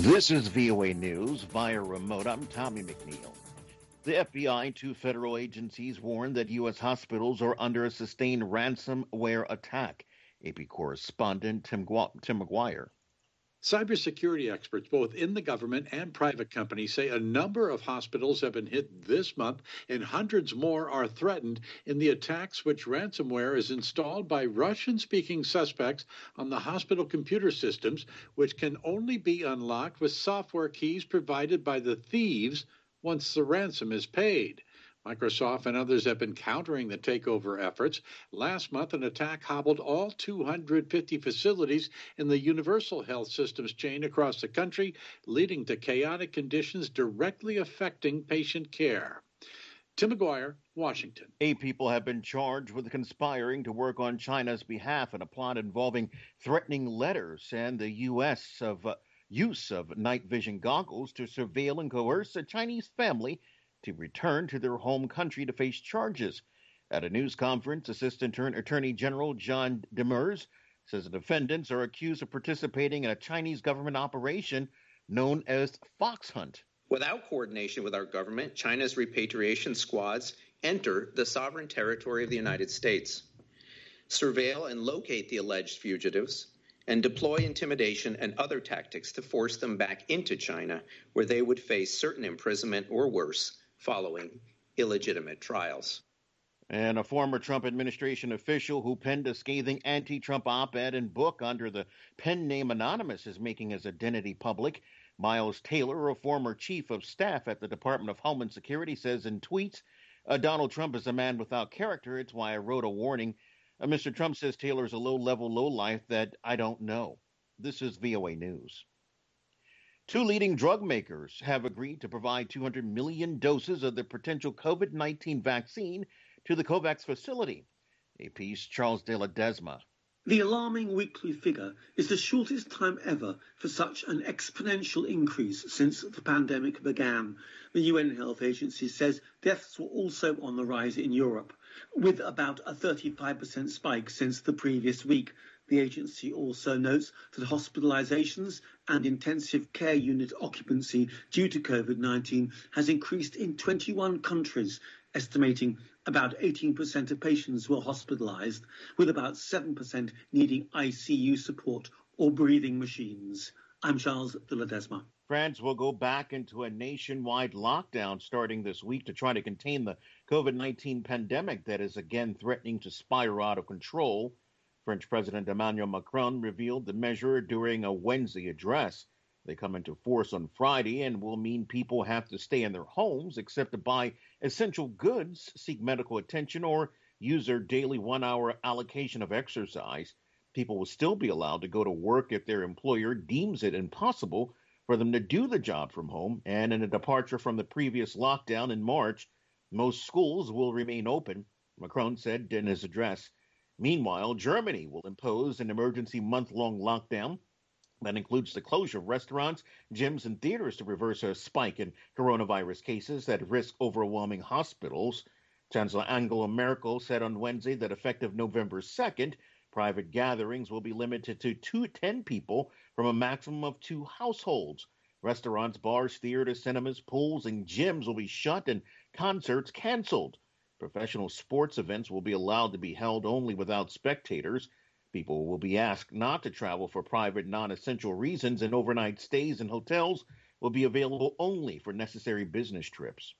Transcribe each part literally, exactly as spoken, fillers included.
This is V O A News via remote. I'm Tommy McNeil. The F B I and two federal agencies warn that U S hospitals are under a sustained ransomware attack. A P correspondent Tim, Gu- Tim McGuire. Cybersecurity experts, both in the government and private companies, say a number of hospitals have been hit this month and hundreds more are threatened in the attacks which ransomware is installed by Russian-speaking suspects on the hospital computer systems, which can only be unlocked with software keys provided by the thieves once the ransom is paid. Microsoft and others have been countering the takeover efforts. Last month, an attack hobbled all two hundred fifty facilities in the Universal Health Systems chain across the country, leading to chaotic conditions directly affecting patient care. Tim McGuire, Washington. Eight people have been charged with conspiring to work on China's behalf in a plot involving threatening letters and the U S of uh, use of night vision goggles to surveil and coerce a Chinese family to return to their home country to face charges. At a news conference, Assistant Attorney General John Demers says the defendants are accused of participating in a Chinese government operation known as Fox Hunt. Without coordination with our government, China's repatriation squads enter the sovereign territory of the United States, surveil and locate the alleged fugitives, and deploy intimidation and other tactics to force them back into China, where they would face certain imprisonment or worse following illegitimate trials. And a former Trump administration official who penned a scathing anti-Trump op-ed and book under the pen name Anonymous is making his identity public. Miles Taylor, a former chief of staff at the Department of Homeland Security, says in tweets, uh, Donald Trump is a man without character. It's why I wrote a warning. Uh, Mister Trump says Taylor is a low-level lowlife that I don't know. This is V O A News. Two leading drug makers have agreed to provide two hundred million doses of the potential COVID nineteen vaccine to the COVAX facility. A P's Charles De La Desma. The alarming weekly figure is the shortest time ever for such an exponential increase since the pandemic began. The U N Health Agency says deaths were also on the rise in Europe, with about a thirty-five percent spike since the previous week. The agency also notes that hospitalizations and intensive care unit occupancy due to COVID nineteen has increased in twenty-one countries, estimating about eighteen percent of patients were hospitalized, with about seven percent needing I C U support or breathing machines. I'm Charles de la Desma. France will go back into a nationwide lockdown starting this week to try to contain the COVID nineteen pandemic that is again threatening to spiral out of control. French President Emmanuel Macron revealed the measure during a Wednesday address. They come into force on Friday and will mean people have to stay in their homes except to buy essential goods, seek medical attention, or use their daily one-hour allocation of exercise. People will still be allowed to go to work if their employer deems it impossible for them to do the job from home. And in a departure from the previous lockdown in March, most schools will remain open, Macron said in his address. Meanwhile, Germany will impose an emergency month-long lockdown that includes the closure of restaurants, gyms, and theaters to reverse a spike in coronavirus cases that risk overwhelming hospitals. Chancellor Angela Merkel said on Wednesday that effective November second, private gatherings will be limited to two, ten people from a maximum of two households. Restaurants, bars, theaters, cinemas, pools, and gyms will be shut and concerts canceled. Professional sports events will be allowed to be held only without spectators. People will be asked not to travel for private, non-essential reasons, and overnight stays in hotels will be available only for necessary business trips.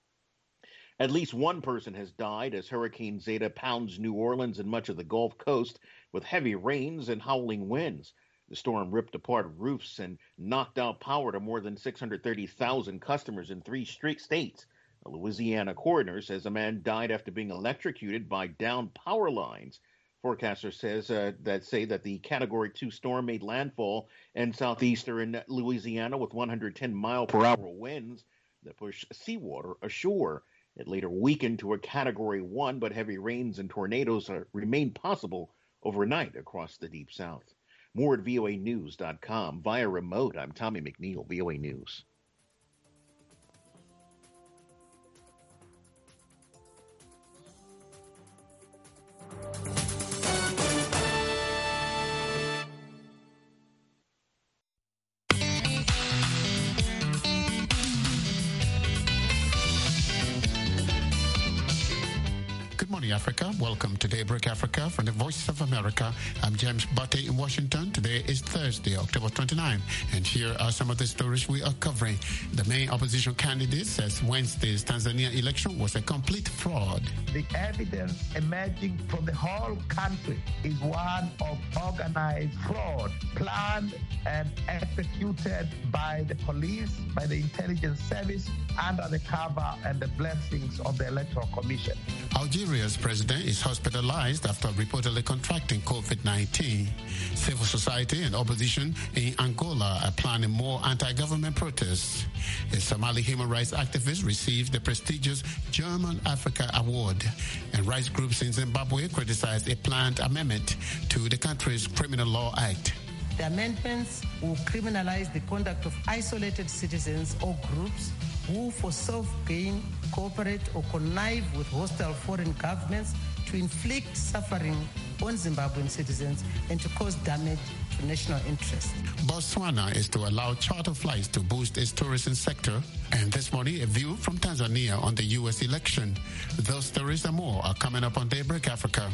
At least one person has died as Hurricane Zeta pounds New Orleans and much of the Gulf Coast with heavy rains and howling winds. The storm ripped apart roofs and knocked out power to more than six hundred thirty thousand customers in three straight states. A Louisiana coroner says a man died after being electrocuted by downed power lines. Forecaster says uh, that say that the Category two storm made landfall in southeastern Louisiana with one hundred ten mile per hour winds that pushed seawater ashore. It later weakened to a Category one, but heavy rains and tornadoes uh, remain possible overnight across the Deep South. More at V O A news dot com. Via remote, I'm Tommy McNeil, V O A News. Africa. Welcome to Daybreak Africa from the Voice of America. I'm James Butte in Washington. Today is Thursday, October twenty-ninth, and here are some of the stories we are covering. The main opposition candidate says Wednesday's Tanzania election was a complete fraud. The evidence emerging from the whole country is one of organized fraud, planned and executed by the police, by the intelligence service, under the cover and the blessings of the Electoral Commission. Algeria's president is hospitalized after reportedly contracting COVID nineteen. Civil society and opposition in Angola are planning more anti-government protests. A Somali human rights activist received the prestigious German Africa Award. And rights groups in Zimbabwe criticized a planned amendment to the country's Criminal Law Act. The amendments will criminalize the conduct of isolated citizens or groups who, for self-gain, cooperate or connive with hostile foreign governments to inflict suffering on Zimbabwean citizens and to cause damage to national interest. Botswana is to allow charter flights to boost its tourism sector. And this morning, a view from Tanzania on the U S election. Those stories and more are coming up on Daybreak Africa.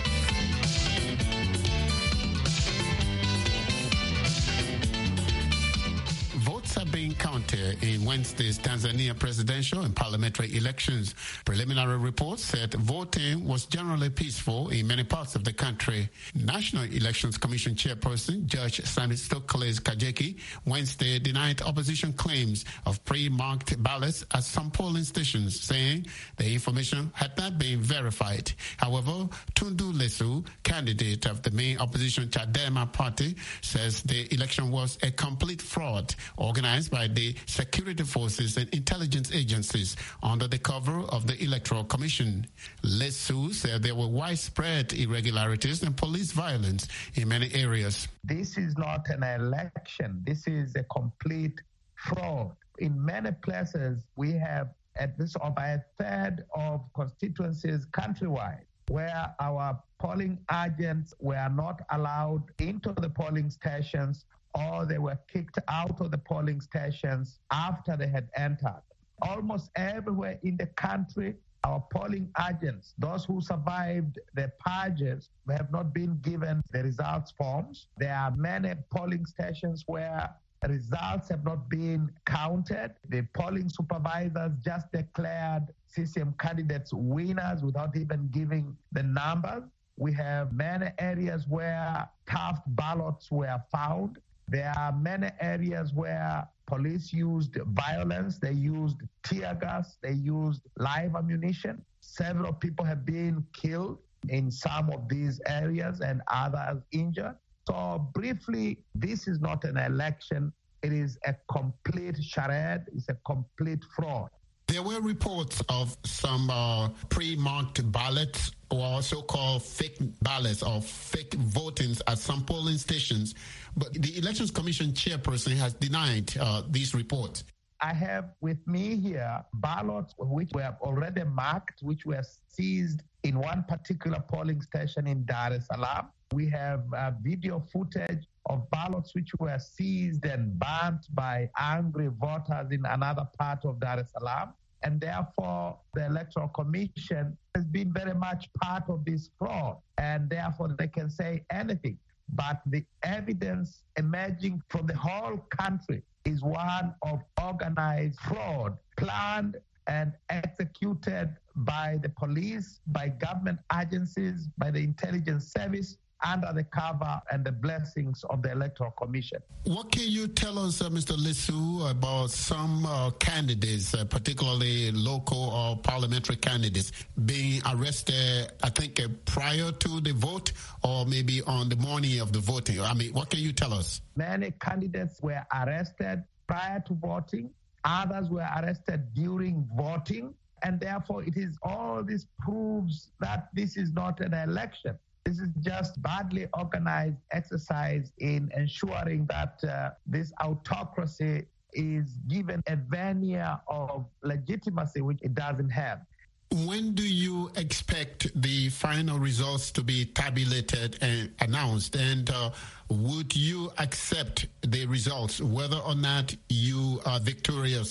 Are being counted in Wednesday's Tanzania presidential and parliamentary elections. Preliminary reports said voting was generally peaceful in many parts of the country. National Elections Commission chairperson Judge Themistocles Kajeki Wednesday denied opposition claims of pre-marked ballots at some polling stations, saying the information had not been verified. However, Tundu Lissu, candidate of the main opposition Chadema party, says the election was a complete fraud organized by the security forces and intelligence agencies under the cover of the Electoral Commission. Lissu said there were widespread irregularities and police violence in many areas. This is not an election. This is a complete fraud. In many places, we have at least about a third of constituencies countrywide where our polling agents were not allowed into the polling stations, or they were kicked out of the polling stations after they had entered. Almost everywhere in the country, our polling agents, those who survived the purges, have not been given the results forms. There are many polling stations where results have not been counted. The polling supervisors just declared C C M candidates winners without even giving the numbers. We have many areas where stuffed ballots were found. There are many areas where police used violence. They used tear gas. They used live ammunition. Several people have been killed in some of these areas and others injured. So briefly, this is not an election. It is a complete charade. It's a complete fraud. There were reports of some uh, pre-marked ballots or so-called fake ballots or fake votings at some polling stations. But the Elections Commission chairperson has denied uh, these reports. I have with me here ballots which were already marked, which were seized in one particular polling station in Dar es Salaam. We have uh, video footage of ballots which were seized and burnt by angry voters in another part of Dar es Salaam. And therefore, the Electoral Commission has been very much part of this fraud. And therefore, they can say anything. But the evidence emerging from the whole country is one of organized fraud, planned and executed by the police, by government agencies, by the intelligence service, under the cover and the blessings of the Electoral Commission. What can you tell us, uh, Mister Lissu, about some uh, candidates, uh, particularly local or parliamentary candidates, being arrested, I think, uh, prior to the vote or maybe on the morning of the voting? I mean, what can you tell us? Many candidates were arrested prior to voting. Others were arrested during voting. And therefore, it is all this proves that this is not an election. This is just badly organized exercise in ensuring that uh, this autocracy is given a veneer of legitimacy which it doesn't have. When do you expect the final results to be tabulated and announced? And uh, would you accept the results, whether or not you are victorious?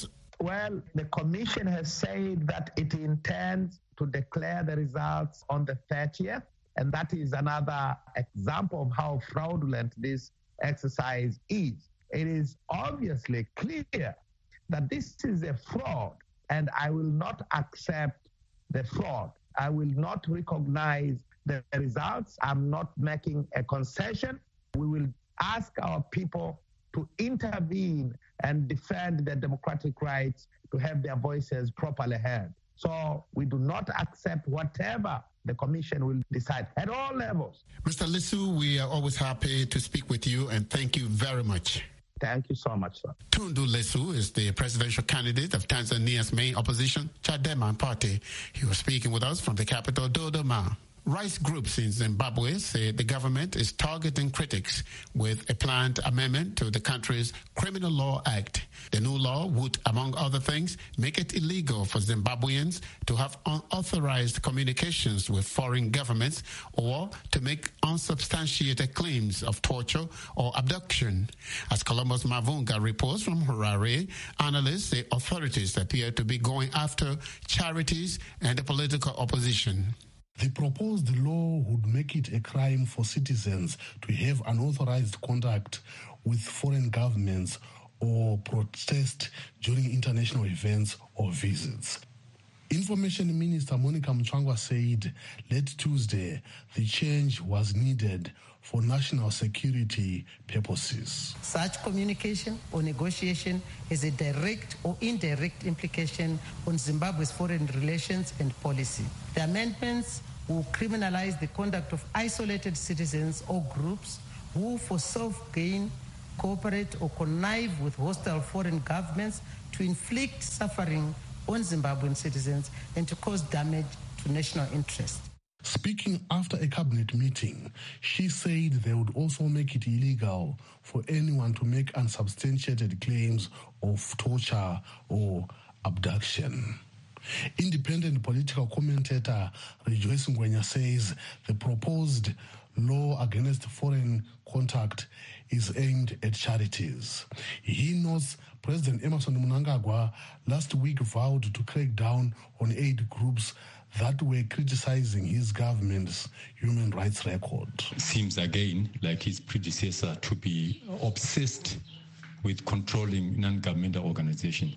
Well, the commission has said that it intends to declare the results on the thirtieth, and that is another example of how fraudulent this exercise is. It is obviously clear that this is a fraud, and I will not accept the fraud. I will not recognize the results. I'm not making a concession. We will ask our people to intervene and defend their democratic rights to have their voices properly heard. So we do not accept whatever the commission will decide at all levels. Mister Lissu, we are always happy to speak with you, and thank you very much. Thank you so much, sir. Tundu Lissu is the presidential candidate of Tanzania's main opposition, Chadema Party. He was speaking with us from the capital, Dodoma. Rights groups in Zimbabwe say the government is targeting critics with a planned amendment to the country's Criminal Law Act. The new law would, among other things, make it illegal for Zimbabweans to have unauthorized communications with foreign governments or to make unsubstantiated claims of torture or abduction. As Columbus Mavunga reports from Harare, analysts say authorities appear to be going after charities and the political opposition. The proposed law would make it a crime for citizens to have unauthorized contact with foreign governments or protest during international events or visits. Information Minister Monica Mchangwa said late Tuesday the change was needed for national security purposes. Such communication or negotiation has a direct or indirect implication on Zimbabwe's foreign relations and policy. The amendments will criminalize the conduct of isolated citizens or groups who, for self-gain, cooperate or connive with hostile foreign governments to inflict suffering on Zimbabwean citizens and to cause damage to national interest. Speaking after a cabinet meeting, she said they would also make it illegal for anyone to make unsubstantiated claims of torture or abduction. Independent political commentator Rejoice Ngwenya says the proposed law against foreign contact is aimed at charities. He notes President Emmerson Mnangagwa last week vowed to crack down on aid groups that were criticizing his government's human rights record. Seems again like his predecessor to be obsessed with controlling non-governmental organizations.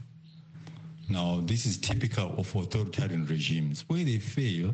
Now, this is typical of authoritarian regimes. Where they fail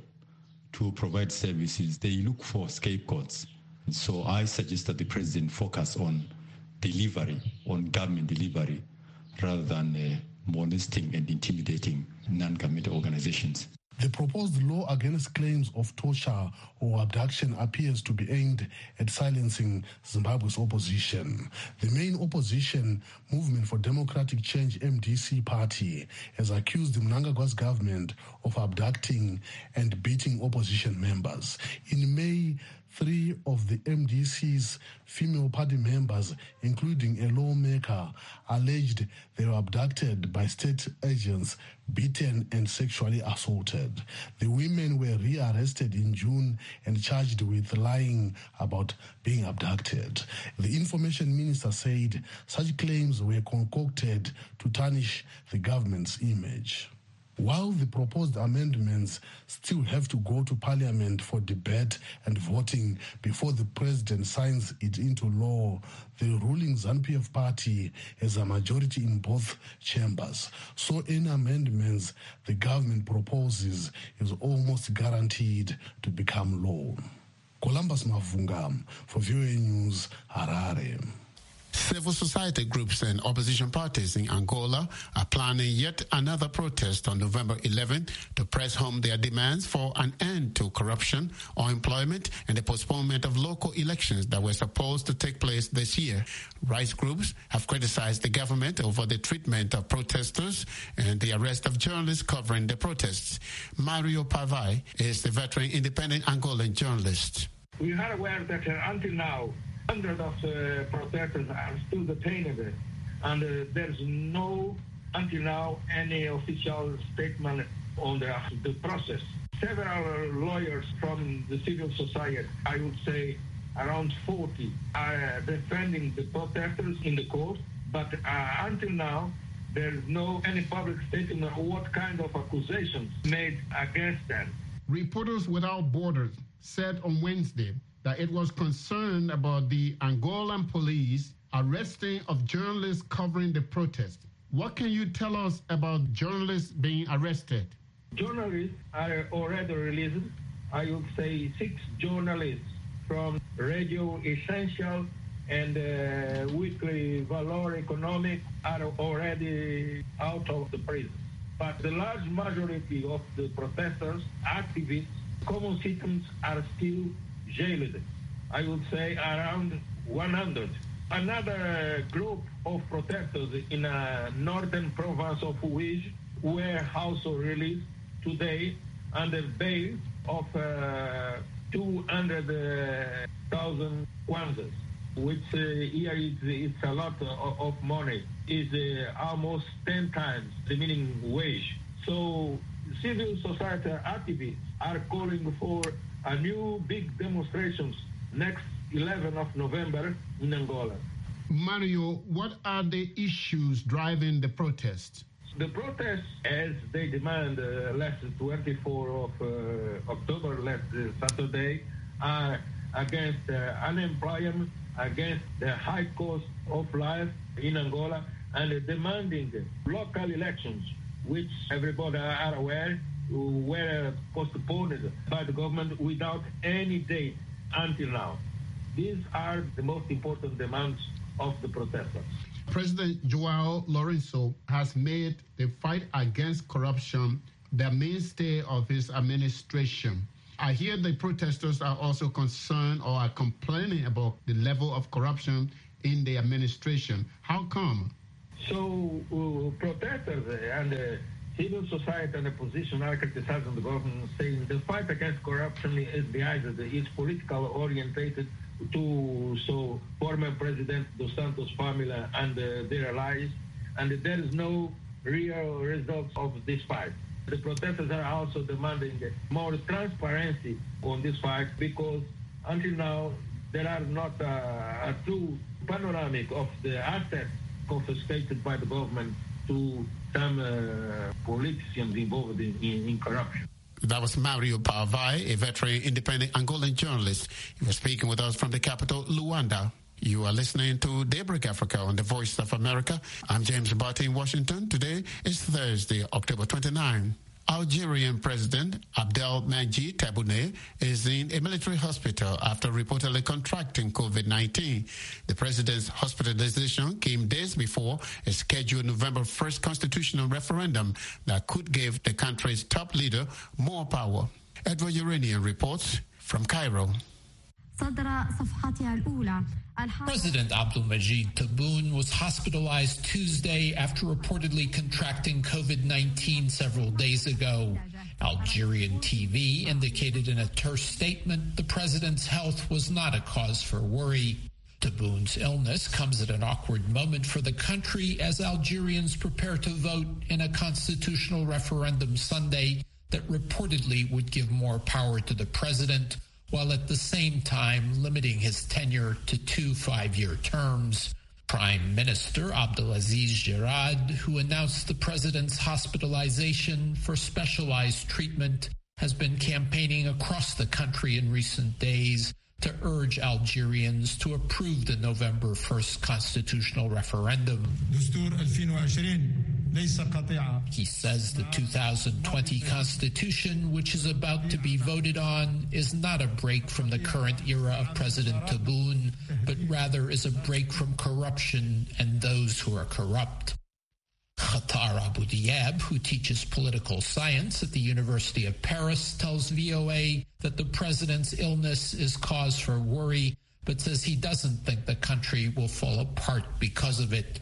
to provide services, they look for scapegoats. So I suggest that the president focus on delivery, on government delivery, rather than uh, molesting and intimidating non-governmental organizations. The proposed law against claims of torture or abduction appears to be aimed at silencing Zimbabwe's opposition. The main opposition, Movement for Democratic Change M D C party, has accused Mnangagwa's government of abducting and beating opposition members. In May, three of the M D C's female party members, including a lawmaker, alleged they were abducted by state agents, beaten and sexually assaulted. The women were rearrested in June and charged with lying about being abducted. The information minister said such claims were concocted to tarnish the government's image. While the proposed amendments still have to go to Parliament for debate and voting before the President signs it into law, the ruling ZANU-P F party has a majority in both chambers. So any amendments the government proposes is almost guaranteed to become law. Columbus Mavunga for V O A News, Harare. Civil society groups and opposition parties in Angola are planning yet another protest on November eleventh to press home their demands for an end to corruption, unemployment, and the postponement of local elections that were supposed to take place this year. Rights groups have criticized the government over the treatment of protesters and the arrest of journalists covering the protests. Mario Pavai is the veteran independent Angolan journalist. We are aware that uh, until now, hundreds of uh, protesters are still detained, and uh, there's no, until now, any official statement on the, the process. Several lawyers from the civil society, I would say around forty, are defending the protesters in the court, but uh, until now, There's no any public statement of what kind of accusations made against them. Reporters Without Borders said on Wednesday that it was concerned about the Angolan police arresting of journalists covering the protest. What can you tell us about journalists being arrested? Journalists are already released. I would say six journalists from Radio Essential and uh, Weekly Valor Economic are already out of the prison. But the large majority of the protesters, activists, common citizens are still jailed. I would say around one hundred. Another group of protesters in a northern province of Huij were also released today under bail of uh, two hundred thousand kwanzas, which uh, here is it's a lot of, of money. Is uh, almost ten times the minimum wage. So civil society activists are calling for a new big demonstrations next eleventh of November in Angola. Mario, what are the issues driving the protests? The protests, as they demand uh, last twenty-fourth of uh, October, last uh, Saturday, are against uh, unemployment, against the high cost of life in Angola, and uh, demanding local elections, which everybody are aware were postponed by the government without any date until now. These are the most important demands of the protesters. President João Lourenço has made the fight against corruption the mainstay of his administration. I hear the protesters are also concerned or are complaining about the level of corruption in the administration. How come? So uh, protesters and uh, civil society and opposition are criticizing the government, saying the fight against corruption is biased, is political orientated to so former President Dos Santos family and uh, their allies, and there is no real results of this fight. The protesters are also demanding more transparency on this fight because until now there are not uh, a true panoramic of the assets confiscated by the government to some uh, politicians involved in, in, in corruption. That was Mario Pavai, a veteran independent Angolan journalist. He was speaking with us from the capital, Luanda. You are listening to Daybreak Africa on the Voice of America. I'm James Barty in Washington. Today is Thursday, October twenty-ninth. Algerian President Abdelmadjid Tebboune is in a military hospital after reportedly contracting COVID nineteen. The president's hospitalization came days before a scheduled November first constitutional referendum that could give the country's top leader more power. Edward Uranian reports from Cairo. President Abdelmadjid Tebboune was hospitalized Tuesday after reportedly contracting COVID nineteen several days ago. Algerian T V indicated in a terse statement the president's health was not a cause for worry. Tebboun's illness comes at an awkward moment for the country as Algerians prepare to vote in a constitutional referendum Sunday that reportedly would give more power to the president, while at the same time limiting his tenure to two five-year terms. Prime Minister Abdelaziz Gerad, who announced the president's hospitalization for specialized treatment, has been campaigning across the country in recent days to urge Algerians to approve the November first constitutional referendum. He says the two thousand twenty Constitution, which is about to be voted on, is not a break from the current era of President Tebboune, but rather is a break from corruption and those who are corrupt. Khatar Abu Diab, who teaches political science at the University of Paris, tells V O A that the president's illness is cause for worry, but says he doesn't think the country will fall apart because of it.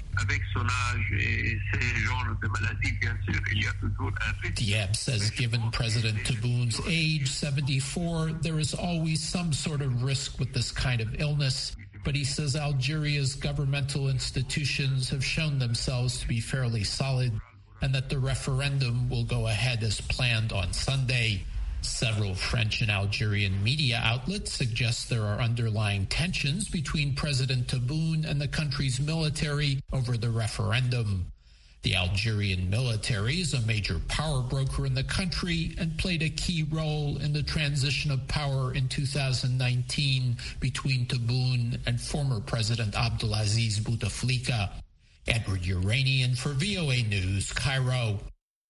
Diab says given President Tebboun's age, seventy-four, there is always some sort of risk with this kind of illness, but he says Algeria's governmental institutions have shown themselves to be fairly solid and that the referendum will go ahead as planned on Sunday. Several French and Algerian media outlets suggest there are underlying tensions between President Tebboune and the country's military over the referendum. The Algerian military is a major power broker in the country and played a key role in the transition of power in two thousand nineteen between Tebboune and former President Abdelaziz Bouteflika. Edward Uranian for V O A News, Cairo.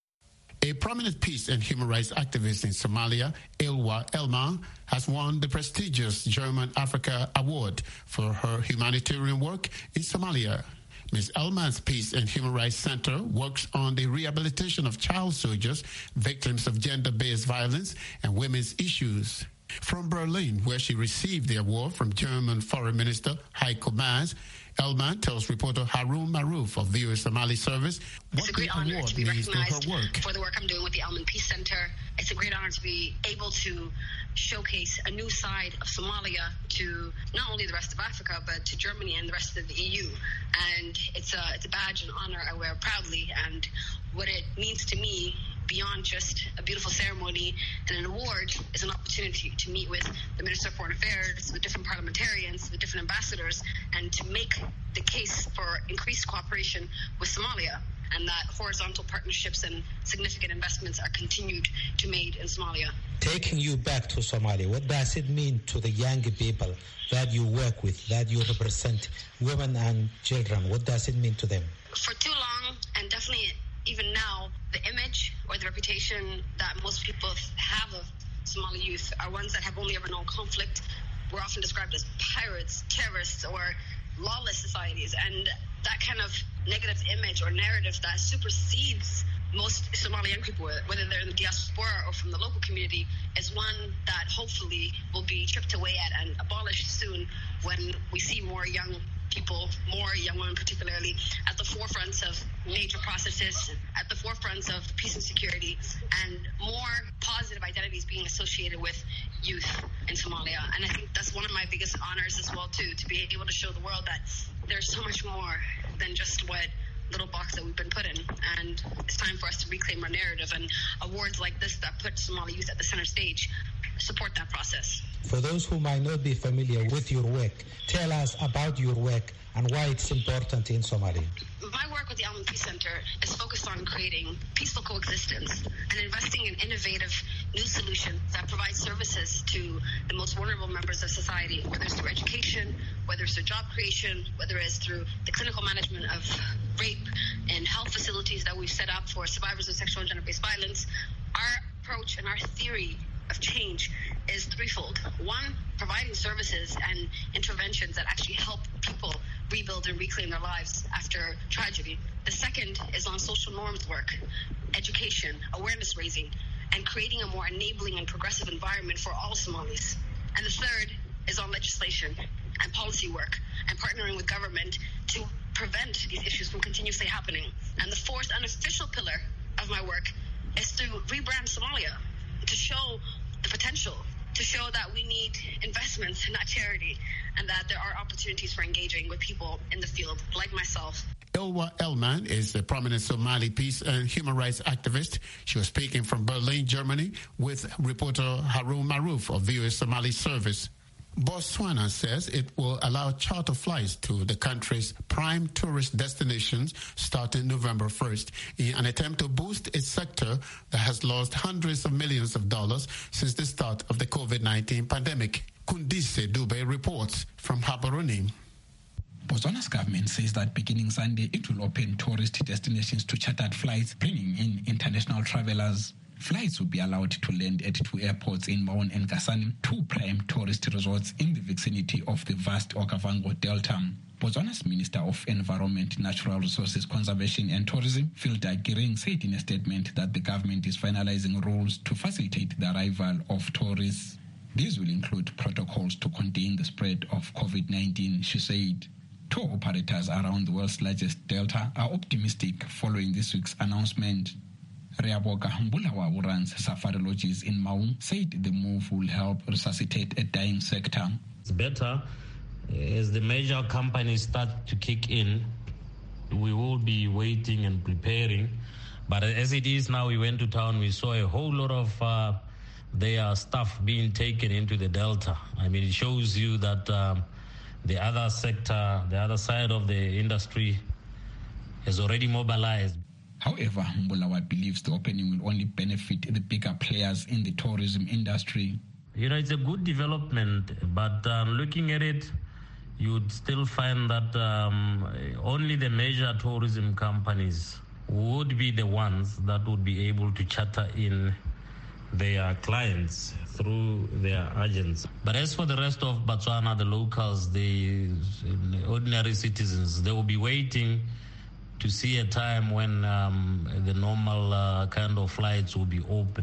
A prominent peace and human rights activist in Somalia, Ilwa Elma, has won the prestigious German Africa Award for her humanitarian work in Somalia. Miz Elma's Peace and Human Rights Center works on the rehabilitation of child soldiers, victims of gender-based violence, and women's issues. From Berlin, where she received the award from German Foreign Minister Heiko Maas, Elma tells reporter Harun Maruf of V O A Somali Service what it's a great the honor award to be means to her recognized work. for the work I'm doing with the Elman Peace Center. It's a great honor to be able to showcase a new side of Somalia to not only the rest of Africa, but to Germany and the rest of the E U. And it's a, it's a badge and honor I wear proudly. And what it means to me, beyond just a beautiful ceremony and an award, is an opportunity to meet with the Minister of Foreign Affairs, the different parliamentarians, the different ambassadors, and to make the case for increased cooperation with Somalia, and that horizontal partnerships and significant investments are continued to be made in Somalia. Taking you back to Somalia, what does it mean to the young people that you work with, that you represent, women and children? What does it mean to them? For too long, and definitely even now, the image or the reputation that most people have of Somali youth are ones that have only ever known conflict. We're often described as pirates, terrorists, or lawless societies. And that kind of negative image or narrative that supersedes most Somali young people, whether they're in the diaspora or from the local community, is one that hopefully will be chipped away at and abolished soon when we see more young people, more young women particularly, at the forefronts of major processes, at the forefronts of peace and security, and more positive identities being associated with youth in Somalia. And I think that's one of my biggest honors as well, too, to be able to show the world that there's so much more than just what little box that we've been put in. And it's time for us to reclaim our narrative, and awards like this that put Somali youth at the center stage support that process. For those who might not be familiar with your work, tell us about your work and why it's important in Somalia. My work with the Elman Peace Center is focused on creating peaceful coexistence and investing in innovative new solutions that provide services to the most vulnerable members of society, whether it's through education, whether it's through job creation, whether it's through the clinical management of rape and health facilities that we've set up for survivors of sexual and gender-based violence. Our approach and our theory of change is threefold. One, providing services and interventions that actually help people rebuild and reclaim their lives after tragedy. The second is on social norms work, education, awareness raising, and creating a more enabling and progressive environment for all Somalis. And the third is on legislation and policy work and partnering with government to prevent these issues from continuously happening. And the fourth unofficial pillar of my work is to rebrand Somalia, to show the potential, to show that we need investments, not charity, and that there are opportunities for engaging with people in the field like myself. Ilwa Elman is a prominent Somali peace and human rights activist. She was speaking from Berlin, Germany, with reporter Harun Maruf of V O A Somali Service. Botswana says it will allow charter flights to the country's prime tourist destinations starting November first in an attempt to boost its sector that has lost hundreds of millions of dollars since the start of the COVID nineteen pandemic. Kundise Dube reports from Gaborone. Botswana's government says that beginning Sunday, it will open tourist destinations to chartered flights, bringing in international travelers. Flights will be allowed to land at two airports in Maun and Kasane, two prime tourist resorts in the vicinity of the vast Okavango Delta. Botswana's Minister of Environment, Natural Resources Conservation and Tourism, Filda Giring, said in a statement that the government is finalizing rules to facilitate the arrival of tourists. These will include protocols to contain the spread of COVID nineteen, she said. Tour operators around the world's largest delta are optimistic following this week's announcement. Reaboga Mbulawa, who runs safari lodges in Maun, said the move will help resuscitate a dying sector. It's better as the major companies start to kick in. We will be waiting and preparing. But as it is now, we went to town, we saw a whole lot of uh, their stuff being taken into the Delta. I mean, it shows you that um, the other sector, the other side of the industry has already mobilized. However, Mbulawa believes the opening will only benefit the bigger players in the tourism industry. You know, it's a good development, but um, looking at it, you'd still find that um, only the major tourism companies would be the ones that would be able to charter in their clients through their agents. But as for the rest of Botswana, the locals, the ordinary citizens, they will be waiting to see a time when um, the normal uh, kind of flights will be open.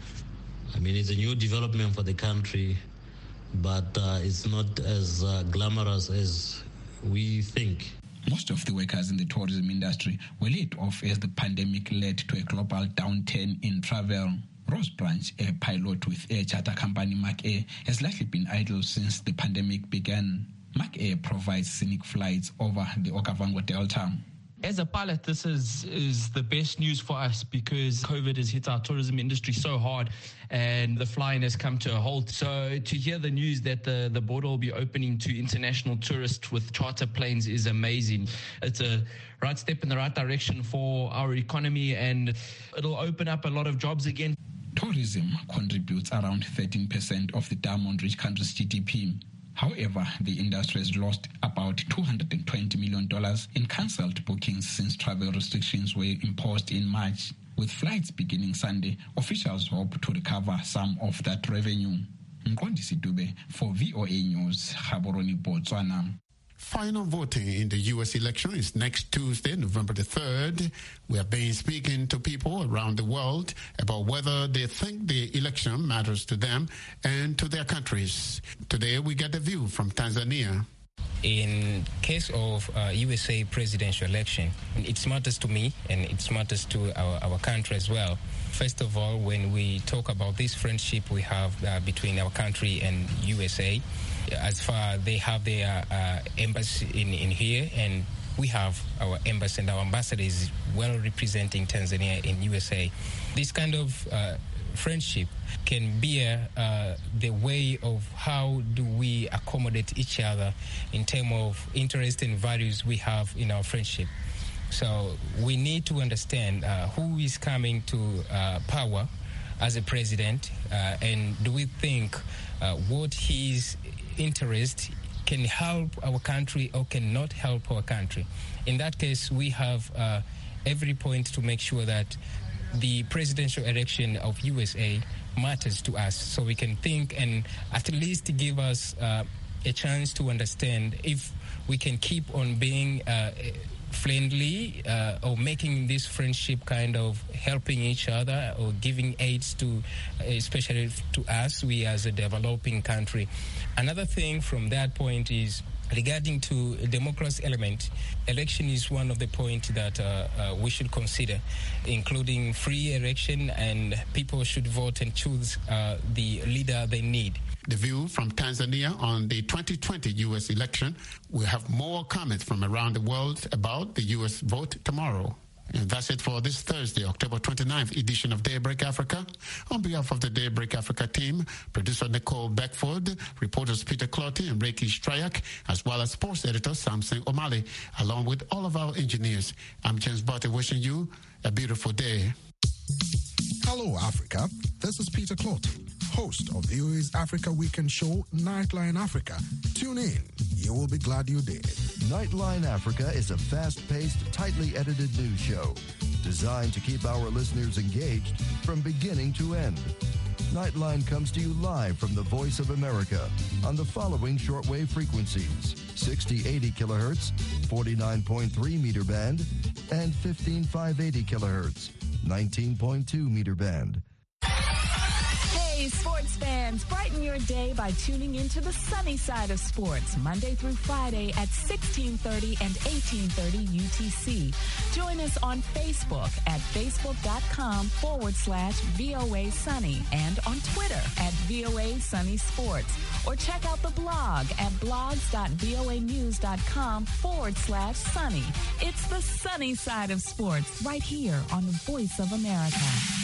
I mean, it's a new development for the country, but uh, it's not as uh, glamorous as we think. Most of the workers in the tourism industry were laid off as the pandemic led to a global downturn in travel. Rose Branch, a pilot with air charter company Mark Air, has likely been idle since the pandemic began. Mark Air provides scenic flights over the Okavango Delta. As a pilot, this is, is the best news for us because COVID has hit our tourism industry so hard and the flying has come to a halt. So to hear the news that the, the border will be opening to international tourists with charter planes is amazing. It's a right step in the right direction for our economy and it'll open up a lot of jobs again. Tourism contributes around thirteen percent of the diamond-rich country's G D P. However, the industry has lost about two hundred twenty million dollars in cancelled bookings since travel restrictions were imposed in March. With flights beginning Sunday, officials hope to recover some of that revenue. Mqondisi Dube for V O A News, Gaborone, Botswana. Final voting in the U S election is next Tuesday, November the third. We have been speaking to people around the world about whether they think the election matters to them and to their countries. Today we get a view from Tanzania. In case of uh, U S A presidential election, it matters to me and it matters to our, our country as well. First of all, when we talk about this friendship we have uh, between our country and U S A, as far they have their uh, embassy in, in here and we have our embassy and our ambassador is well representing Tanzania in U S A. This kind of uh, friendship can be uh, the way of how do we accommodate each other in terms of interest and values we have in our friendship. So we need to understand uh, who is coming to uh, power as a president uh, and do we think uh, what his interest can help our country or cannot help our country. In that case, we have uh, every point to make sure that the presidential election of U S A matters to us so we can think and at least give us uh, a chance to understand if we can keep on being uh, friendly uh, or making this friendship kind of helping each other or giving aids to, especially to us, we as a developing country. Another thing from that point is regarding to a democracy element, election is one of the points that uh, uh, we should consider, including free election and people should vote and choose uh, the leader they need. The view from Tanzania on the twenty twenty U S election. We have more comments from around the world about the U S vote tomorrow. And that's it for this Thursday, October twenty-ninth edition of Daybreak Africa. On behalf of the Daybreak Africa team, producer Nicole Beckford, reporters Peter Clotty and Reiki Strayak, as well as sports editor Samson O'Malley, along with all of our engineers. I'm James Barty wishing you a beautiful day. Hello, Africa. This is Peter Clotty, host of V O A's Africa Weekend show, Nightline Africa. Tune in. You will be glad you did. Nightline Africa is a fast-paced, tightly edited news show designed to keep our listeners engaged from beginning to end. Nightline comes to you live from the Voice of America on the following shortwave frequencies: sixty eighty kilohertz, forty-nine point three meter band, and fifteen five eighty kilohertz, nineteen point two meter band. Hey, sports fans, brighten your day by tuning into the sunny side of sports, Monday through Friday at sixteen thirty and eighteen thirty U T C. Join us on Facebook at facebook.com forward slash VOA Sunny and on Twitter at VOA Sunny Sports. Or check out the blog at blogs.voanews.com forward slash sunny. It's the sunny side of sports right here on the Voice of America.